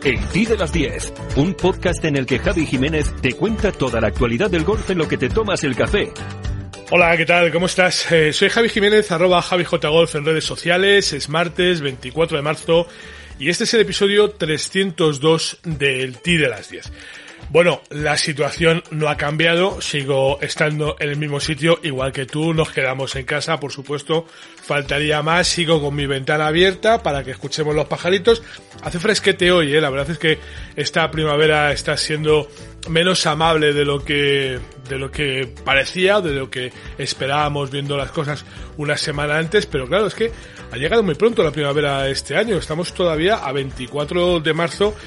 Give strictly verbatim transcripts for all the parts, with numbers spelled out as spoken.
El Tee de las diez, un podcast en el que Javi Jiménez te cuenta toda la actualidad del golf en lo que te tomas el café. Hola, ¿qué tal? ¿Cómo estás? Eh, soy Javi Jiménez, arroba JaviJGolf en redes sociales. Es martes veinticuatro de marzo y este es el episodio trescientos dos del Tee de las diez. Bueno, la situación no ha cambiado, sigo estando en el mismo sitio, igual que tú, nos quedamos en casa, por supuesto, faltaría más, sigo con mi ventana abierta para que escuchemos los pajaritos. Hace fresquete hoy, eh, la verdad es que esta primavera está siendo menos amable de lo que de lo que parecía, de lo que esperábamos viendo las cosas una semana antes, pero claro, es que ha llegado muy pronto la primavera este año, estamos todavía a veinticuatro de marzo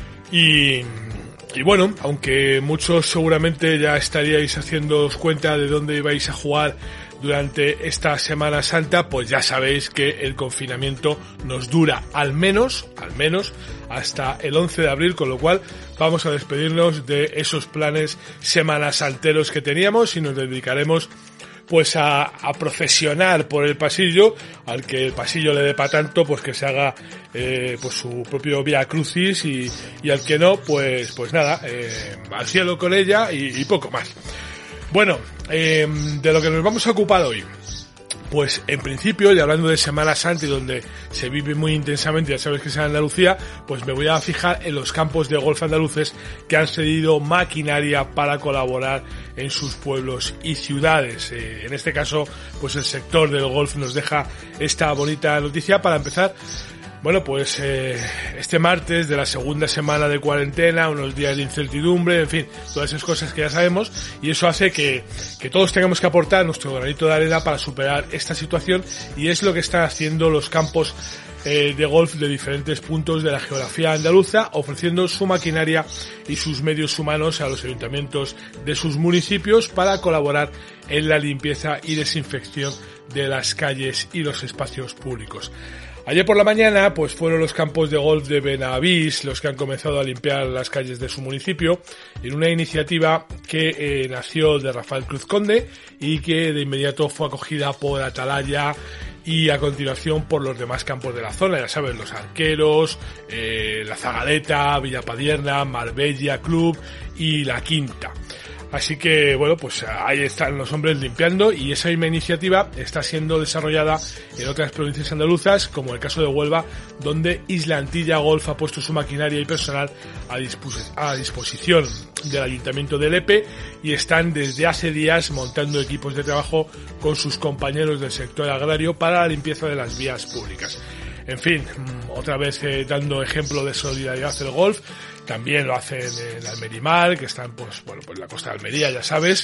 y... Y bueno, aunque muchos seguramente ya estaríais haciéndoos cuenta de dónde ibais a jugar durante esta Semana Santa, pues ya sabéis que el confinamiento nos dura al menos, al menos, hasta el once de abril, con lo cual vamos a despedirnos de esos planes semanasanteros que teníamos y nos dedicaremos pues a, a procesionar por el pasillo, al que el pasillo le dé pa' tanto, pues que se haga eh, pues su propio Vía Crucis y, y al que no, pues pues nada, eh, al cielo con ella y, y poco más. Bueno, eh, de lo que nos vamos a ocupar hoy, pues en principio, y hablando de Semana Santa y donde se vive muy intensamente, ya sabes que es en Andalucía, pues me voy a fijar en los campos de golf andaluces que han cedido maquinaria para colaborar en sus pueblos y ciudades. Eh, en este caso, pues el sector del golf nos deja esta bonita noticia. Para empezar, bueno, pues eh, este martes de la segunda semana de cuarentena, unos días de incertidumbre, en fin, todas esas cosas que ya sabemos, y eso hace que, que todos tengamos que aportar nuestro granito de arena para superar esta situación, y es lo que están haciendo los campos eh, de golf de diferentes puntos de la geografía andaluza, ofreciendo su maquinaria y sus medios humanos a los ayuntamientos de sus municipios para colaborar en la limpieza y desinfección de las calles y los espacios públicos. Ayer por la mañana, pues fueron los campos de golf de Benavís los que han comenzado a limpiar las calles de su municipio en una iniciativa que eh, nació de Rafael Cruz Conde y que de inmediato fue acogida por Atalaya y a continuación por los demás campos de la zona, ya saben, los Arqueros, eh, La Zagaleta, Villapadierna, Marbella Club y La Quinta. Así que, bueno, pues ahí están los hombres limpiando y esa misma iniciativa está siendo desarrollada en otras provincias andaluzas, como el caso de Huelva, donde Isla Antilla Golf ha puesto su maquinaria y personal a, dispos- a disposición del Ayuntamiento de Lepe y están desde hace días montando equipos de trabajo con sus compañeros del sector agrario para la limpieza de las vías públicas. En fin, otra vez eh, dando ejemplo de solidaridad el golf. También lo hacen en Almerimar, que están pues bueno pues en la costa de Almería, ya sabes.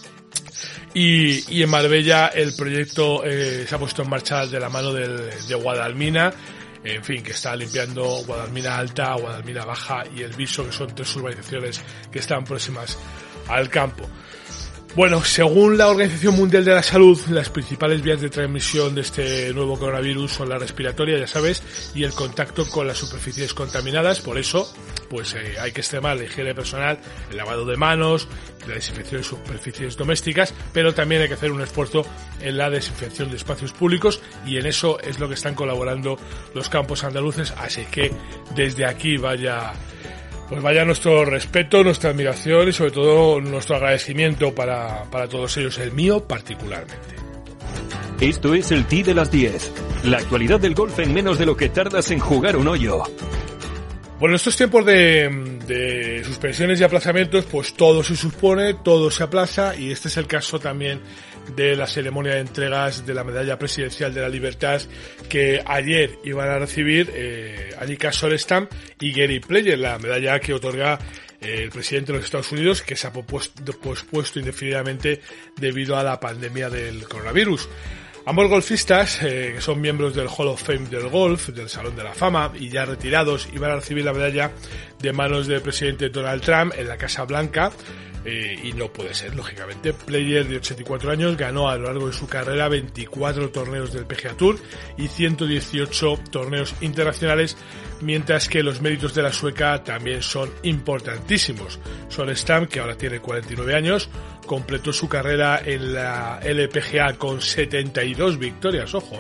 Y, y en Marbella el proyecto eh, se ha puesto en marcha de la mano del, de Guadalmina, en fin, que está limpiando Guadalmina Alta, Guadalmina Baja y El Viso, que son tres urbanizaciones que están próximas al campo. Bueno, según la Organización Mundial de la Salud, las principales vías de transmisión de este nuevo coronavirus son la respiratoria, ya sabes, y el contacto con las superficies contaminadas. Por eso, pues eh, hay que extremar la higiene personal, el lavado de manos, la desinfección de superficies domésticas, pero también hay que hacer un esfuerzo en la desinfección de espacios públicos y en eso es lo que están colaborando los campos andaluces. Así que desde aquí vaya... Pues vaya nuestro respeto, nuestra admiración y sobre todo nuestro agradecimiento para, para todos ellos, el mío particularmente. Esto es el Tee de las diez, la actualidad del golf en menos de lo que tardas en jugar un hoyo. Bueno, en estos tiempos de, de suspensiones y aplazamientos, pues todo se suspone, todo se aplaza y este es el caso también de la ceremonia de entregas de la Medalla Presidencial de la Libertad que ayer iban a recibir eh, Annika Sorenstam y Gary Player, la medalla que otorga eh, el presidente de los Estados Unidos, que se ha pospuesto indefinidamente debido a la pandemia del coronavirus. Ambos golfistas, eh, que son miembros del Hall of Fame del golf, del Salón de la Fama, y ya retirados, iban a recibir la medalla de manos del presidente Donald Trump en la Casa Blanca, eh, y no puede ser, lógicamente. Player, de ochenta y cuatro años, ganó a lo largo de su carrera veinticuatro torneos del P G A Tour y ciento dieciocho torneos internacionales, mientras que los méritos de la sueca también son importantísimos. Sorenstam, que ahora tiene cuarenta y nueve años, completó su carrera en la L P G A con setenta y dos victorias, ojo, eh,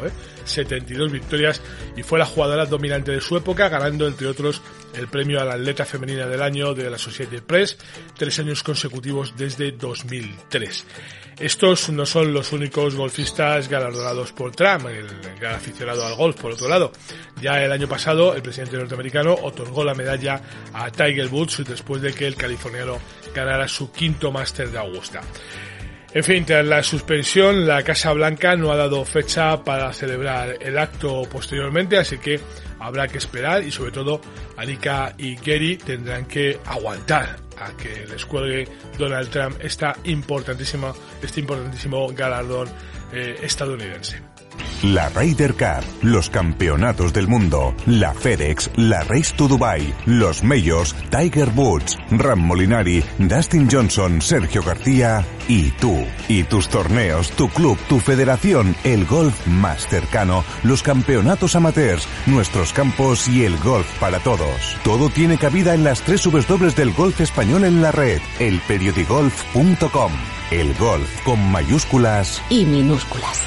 setenta y dos victorias y fue la jugadora dominante de su época, ganando entre otros el premio a la atleta femenina del año de la Associated Press, tres años consecutivos desde dos mil tres. Estos no son los únicos golfistas galardonados por Trump, el gran aficionado al golf, por otro lado. Ya el año pasado, el presidente norteamericano otorgó la medalla a Tiger Woods después de que el californiano ganara su quinto Máster de Augusta. En fin, tras la suspensión, la Casa Blanca no ha dado fecha para celebrar el acto posteriormente, así que habrá que esperar y sobre todo Anika y Gary tendrán que aguantar a que les cuelgue Donald Trump esta importantísima, este importantísimo galardón eh, estadounidense. La Ryder Cup, los campeonatos del mundo, la FedEx, la Race to Dubai, los Majors, Tiger Woods, Ram Molinari, Dustin Johnson, Sergio García y tú. Y tus torneos, tu club, tu federación, el golf más cercano, los campeonatos amateurs, nuestros campos y el golf para todos. Todo tiene cabida en las tres W del golf español en la red, el periodigolf punto com. El golf con mayúsculas y minúsculas.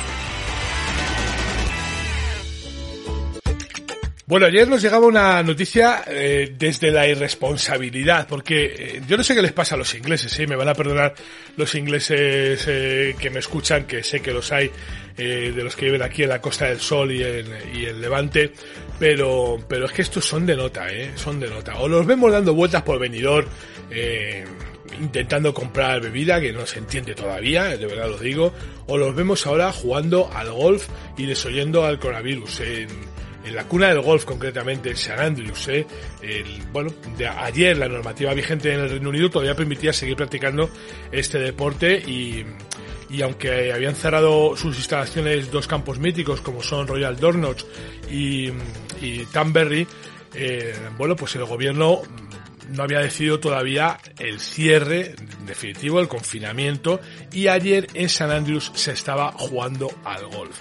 Bueno, ayer nos llegaba una noticia eh, desde la irresponsabilidad, porque eh, yo no sé qué les pasa a los ingleses, ¿eh? Me van a perdonar los ingleses eh, que me escuchan, que sé que los hay, eh, de los que viven aquí en la Costa del Sol y en, y en Levante, pero pero es que estos son de nota, ¿eh? Son de nota. O los vemos dando vueltas por Benidorm, eh, intentando comprar bebida, que no se entiende todavía, de verdad lo digo, o los vemos ahora jugando al golf y desoyendo al coronavirus, en... En la cuna del golf, concretamente en St Andrews, ¿eh? El, bueno, de ayer la normativa vigente en el Reino Unido todavía permitía seguir practicando este deporte y, y aunque habían cerrado sus instalaciones dos campos míticos como son Royal Dornoch y, y Tamberry, eh, bueno, pues el gobierno no había decidido todavía el cierre definitivo, el confinamiento, y ayer en St Andrews se estaba jugando al golf.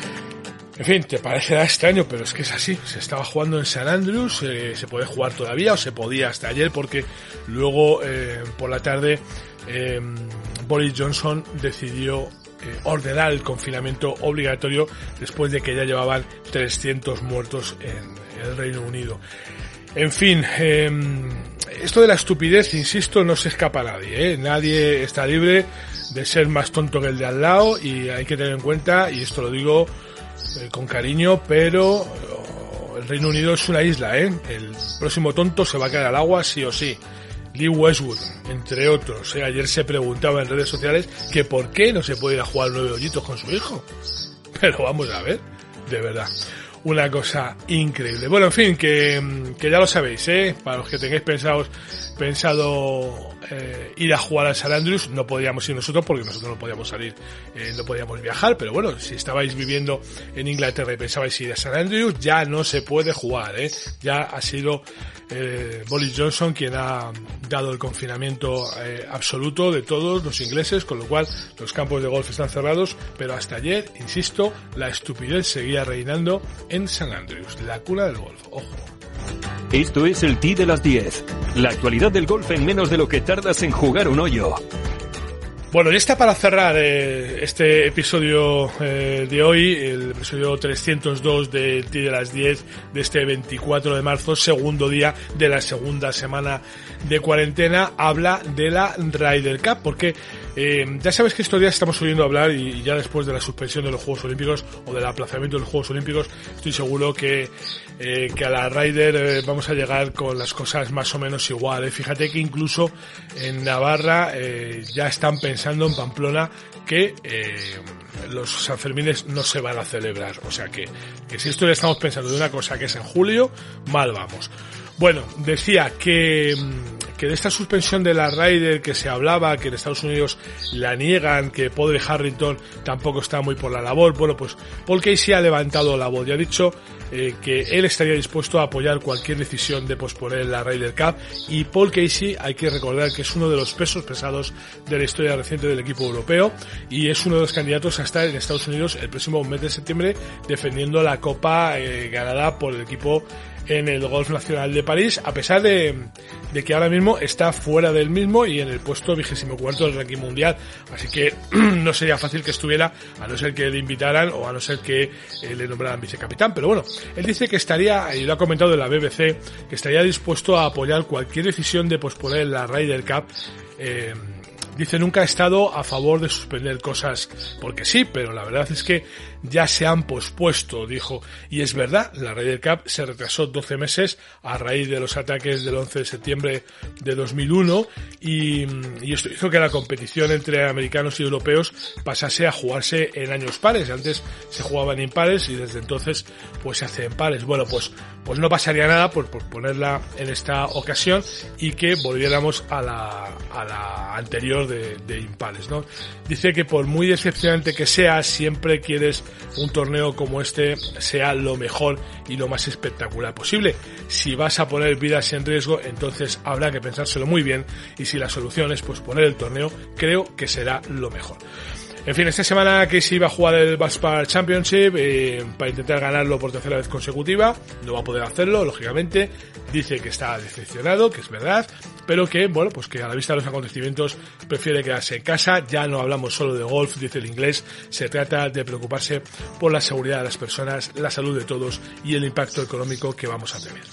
En fin, te parecerá extraño, pero es que es así. Se estaba jugando en St Andrews, eh, se puede jugar todavía, o se podía hasta ayer, porque luego, eh, por la tarde, eh, Boris Johnson decidió eh, ordenar el confinamiento obligatorio después de que ya llevaban trescientos muertos en el Reino Unido. En fin, eh, esto de la estupidez, insisto, no se escapa a nadie, ¿eh? Nadie está libre de ser más tonto que el de al lado, y hay que tener en cuenta, y esto lo digo Eh, con cariño, pero oh, el Reino Unido es una isla, ¿eh? El próximo tonto se va a caer al agua sí o sí. Lee Westwood, entre otros, ¿eh? Ayer se preguntaba en redes sociales que por qué no se puede ir a jugar nueve hoyitos con su hijo. Pero vamos a ver, de verdad, una cosa increíble. Bueno, en fin, que, que ya lo sabéis, ¿eh? Para los que tengáis pensados, pensado eh, ir a jugar a St Andrews, no podíamos ir nosotros porque nosotros no podíamos salir, eh, no podíamos viajar, pero bueno, si estabais viviendo en Inglaterra y pensabais ir a St Andrews, ya no se puede jugar, ¿eh? Ya ha sido eh, Boris Johnson quien ha dado el confinamiento eh, absoluto de todos los ingleses, con lo cual los campos de golf están cerrados, pero hasta ayer, insisto, la estupidez seguía reinando en St Andrews, la cuna del golf. Ojo. Esto es el Tee de las diez. La actualidad del golf en menos de lo que tardas en jugar un hoyo. Bueno, ya está para cerrar eh, este episodio eh, de hoy, el episodio trescientos dos del Tee de las diez de este veinticuatro de marzo, segundo día de la segunda semana de cuarentena. Habla de la Ryder Cup, porque eh, ya sabes que estos días estamos oyendo hablar, y, y ya después de la suspensión de los Juegos Olímpicos o del aplazamiento de los Juegos Olímpicos, estoy seguro que eh, que a la Ryder eh, vamos a llegar con las cosas más o menos igual, ¿eh? Fíjate que incluso en Navarra eh, ya están pensando en Pamplona que eh, los Sanfermines no se van a celebrar, o sea que, que si esto ya estamos pensando de una cosa que es en julio, mal vamos. Bueno, decía que, que de esta suspensión de la Ryder que se hablaba, que en Estados Unidos la niegan, que Padraig Harrington tampoco está muy por la labor. Bueno, pues Paul Casey ha levantado la voz y ha dicho eh, que él estaría dispuesto a apoyar cualquier decisión de posponer la Ryder Cup. Y Paul Casey, hay que recordar que es uno de los pesos pesados de la historia reciente del equipo europeo y es uno de los candidatos a estar en Estados Unidos el próximo mes de septiembre defendiendo la copa eh, ganada por el equipo en el Golf Nacional de París, a pesar de, de que ahora mismo está fuera del mismo y en el puesto vigésimo cuarto del ranking mundial. Así que no sería fácil que estuviera, a no ser que le invitaran o a no ser que eh, le nombraran vicecapitán. Pero bueno, él dice que estaría, y lo ha comentado en la B B C, que estaría dispuesto a apoyar cualquier decisión de posponer la Ryder Cup. Eh, Dice, nunca ha estado a favor de suspender cosas porque sí, pero la verdad es que ya se han pospuesto, dijo. Y es verdad, la Ryder Cup se retrasó doce meses a raíz de los ataques del once de septiembre de dos mil uno y, y esto hizo que la competición entre americanos y europeos pasase a jugarse en años pares. Antes se jugaban impares y desde entonces pues se hace en pares. Bueno, pues, pues no pasaría nada por, por ponerla en esta ocasión y que volviéramos a la, a la anterior de, de impares, ¿no? Dice que por muy decepcionante que sea, siempre quieres un torneo como este sea lo mejor y lo más espectacular posible. Si vas a poner vidas en riesgo, entonces habrá que pensárselo muy bien, y si la solución es posponer el torneo, creo que será lo mejor. En fin, esta semana Casey va a jugar el Valspar Championship eh, para intentar ganarlo por tercera vez consecutiva. No va a poder hacerlo, lógicamente. Dice que está decepcionado, que es verdad, pero que, bueno, pues que a la vista de los acontecimientos prefiere quedarse en casa. Ya no hablamos solo de golf, dice el inglés. Se trata de preocuparse por la seguridad de las personas, la salud de todos y el impacto económico que vamos a tener.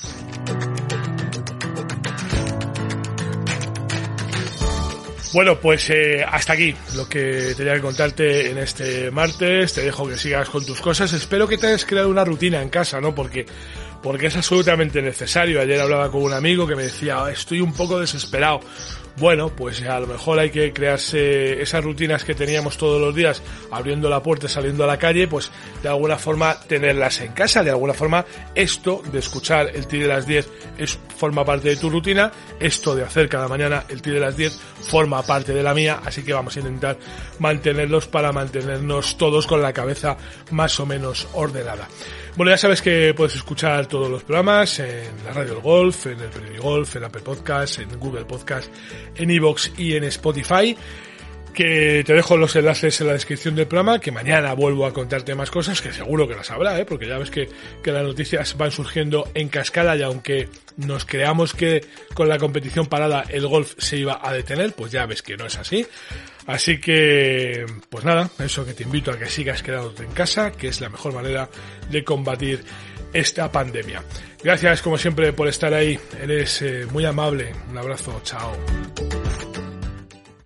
Bueno, pues eh, hasta aquí lo que tenía que contarte en este martes. Te dejo que sigas con tus cosas. Espero que te hayas creado una rutina en casa, ¿no? Porque, porque es absolutamente necesario. Ayer hablaba con un amigo que me decía, oh, estoy un poco desesperado. Bueno, pues a lo mejor hay que crearse esas rutinas que teníamos todos los días, abriendo la puerta, saliendo a la calle, pues de alguna forma tenerlas en casa. De alguna forma esto de escuchar el Tee de las diez es, forma parte de tu rutina. Esto de hacer cada mañana el Tee de las diez forma parte de la mía. Así que vamos a intentar mantenerlos para mantenernos todos con la cabeza más o menos ordenada. Bueno, ya sabes que puedes escuchar todos los programas en la Radio del Golf, en el Periódico Golf, en Apple Podcast, en Google Podcast, en iVoox y en Spotify. Que te dejo los enlaces en la descripción del programa, que mañana vuelvo a contarte más cosas, que seguro que las habrá, ¿eh? Porque ya ves que, que las noticias van surgiendo en cascada, y aunque nos creamos que con la competición parada el golf se iba a detener, pues ya ves que no es así. Así que, pues nada, eso, que te invito a que sigas quedándote en casa, que es la mejor manera de combatir esta pandemia. Gracias, como siempre, por estar ahí. Eres eh, muy amable. Un abrazo. Chao.